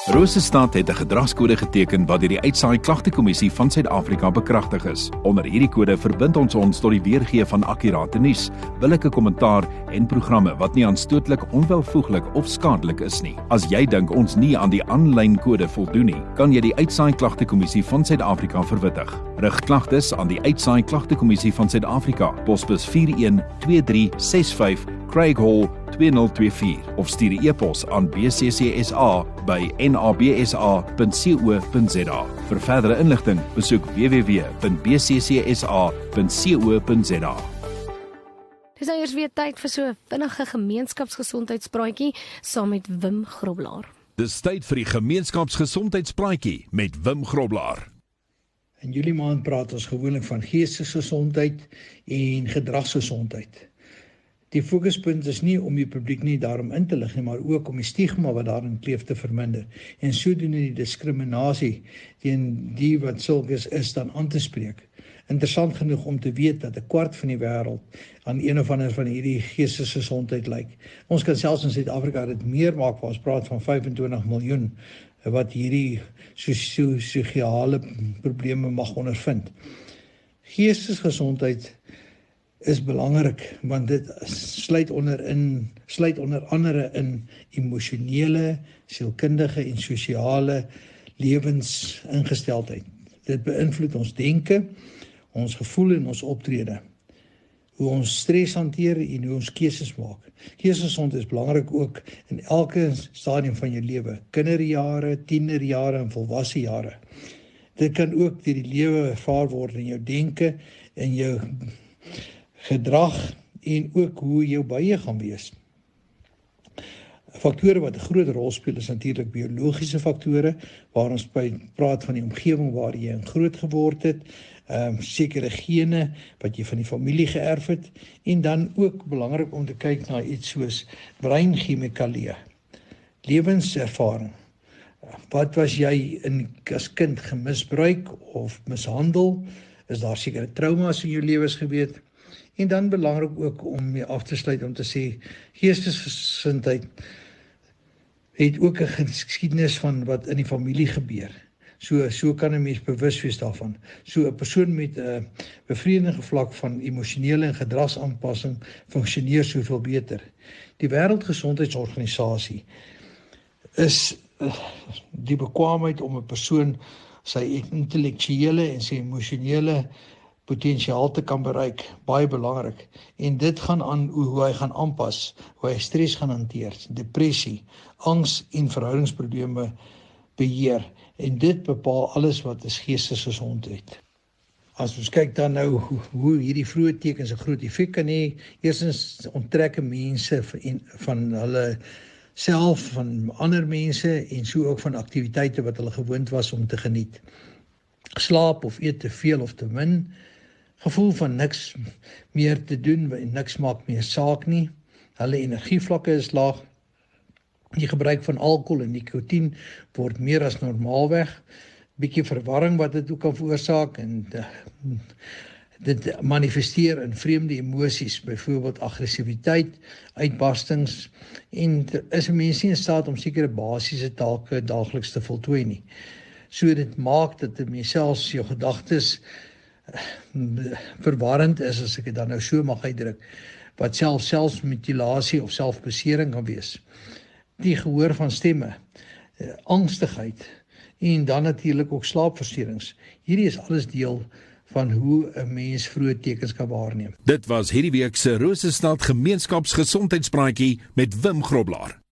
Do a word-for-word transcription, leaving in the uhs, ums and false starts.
Rosestad het 'n gedragskode geteken wat deur die Uitsaai Klagtekommissie van Suid-Afrika bekragtig is. Onder hierdie kode verbind ons ons tot die weergee van akkurate nuus, billike kommentaar en programme wat nie aanstootlik, onwelvoeglik of skadelik is nie. As jy dink ons nie aan die aanlyn kode voldoen nie, kan jy die Uitsaai Klagtekommissie van Suid-Afrika verwittig. Rig klagtes aan die Uitsaai Klagtekommissie van Suid-Afrika, posbus vier een twee drie ses vyf, Craig Hall twee nul twee vier of stuur 'n e-pos aan b c c s a by n a b s a punt co punt z a. Vir verdere inligting, besoek w w w punt b c c s a punt co punt z a. Dis nou eers weer tyd vir so 'n vinnige gemeenskapsgesondheidspraatjie saam met Wim Groblaar. Dis tyd vir die gemeenskapsgesondheidspraatjie met Wim Groblaar. In Julie maand praat ons gewoonlik van geestesgesondheid en gedragsgesondheid. Die fokuspunt is nie om die publiek nie daarom in te lig nie, maar ook om die stigma wat daarin kleef te verminder en sodoende die diskriminasie teen die wat sulkes is dan aan te spreek. Interessant genoeg om te weet dat 'n kwart van die wêreld aan een of ander van hierdie geestesgesondheid lyk. Ons kan selfs in Suid-Afrika dit meer maak, waar ons praat van vyf en twintig miljoen wat hierdie sosio-sosiale probleme mag ondervind. Geestesgesondheid is belangrik, want dit sluit onder in sluit onder andere in emosionele, sielkundige en sosiale lewensingesteldheid. Dit beïnvloed ons denke, ons gevoel en ons optrede, hoe ons stres hanteer en hoe ons keuses maak. Geestesgesondheid is belangrik ook in elke stadium van jou lewe, kinderjare, tienerjare en volwasse jare. Dit kan ook deur die lewe ervaar word in jou denke en jou gedrag en ook hoe jou bye gaan wees. Faktore wat 'n groot rol speel is natuurlik biologiese faktore, waar ons by praat van die omgewing waar jy in groot geword het, um, sekere gene wat jy van die familie geërf het, en dan ook belangrik om te kyk na iets soos breinchemikalieë, lewenservaring. Wat was jy in as kind gemisbruik of mishandel? Is daar sekere trauma's in jou lewens gewees? En dan belangrik ook om mee af te sluit om te sê, geestesgesondheid het ook 'n geskiedenis van wat in die familie gebeur. So so kan 'n mens bewus wees daarvan. So 'n persoon met 'n uh, bevredigende vlak van emosionele en gedragsaanpassing funksioneer soveel beter. Die Wêreldgesondheidsorganisasie is uh, die bekwaamheid om 'n persoon sy intellektuele en sy emosionele potensiaal te kan bereik, baie belangrik. En dit gaan aan hoe hy gaan aanpas, hoe hy stres gaan hanteer, depressie, angs en verhoudingsprobleme beheer. En dit bepaal alles wat is geestesgesondheid. As ons kyk dan nou hoe, hoe hierdie vroeë tekens 'n groot effek kan hê, eerstens onttrek mense van, van hulle self, van ander mense en so ook van aktiwiteite wat hulle gewoond was om te geniet. Slaap of eet te veel of te min, gevoel van niks meer te doen en niks maak meer saak nie, hulle energievlakke is laag, die gebruik van alkohol en nikotien word meer as normaalweg, bietjie verwarring wat dit ook kan veroorsaak en uh, dit manifesteer in vreemde emosies, byvoorbeeld aggressiwiteit, uitbarstings en is 'n mens nie in staat om sekere basiese take daagliks te voltooi nie. So dit maak dat dit myself jou gedagtes verwarrend is, as ek dit dan nou so mag uitdruk, wat self selfmutilasie of selfbesering kan wees. Die gehoor van stemme, angstigheid en dan natuurlik ook slaapversteurings. Hierdie is alles deel van hoe 'n mens vroeë tekens kan waarneem. Dit was hierdie week se Rosestad gemeenskapsgesondheidspraatjie met Wim Groblaar.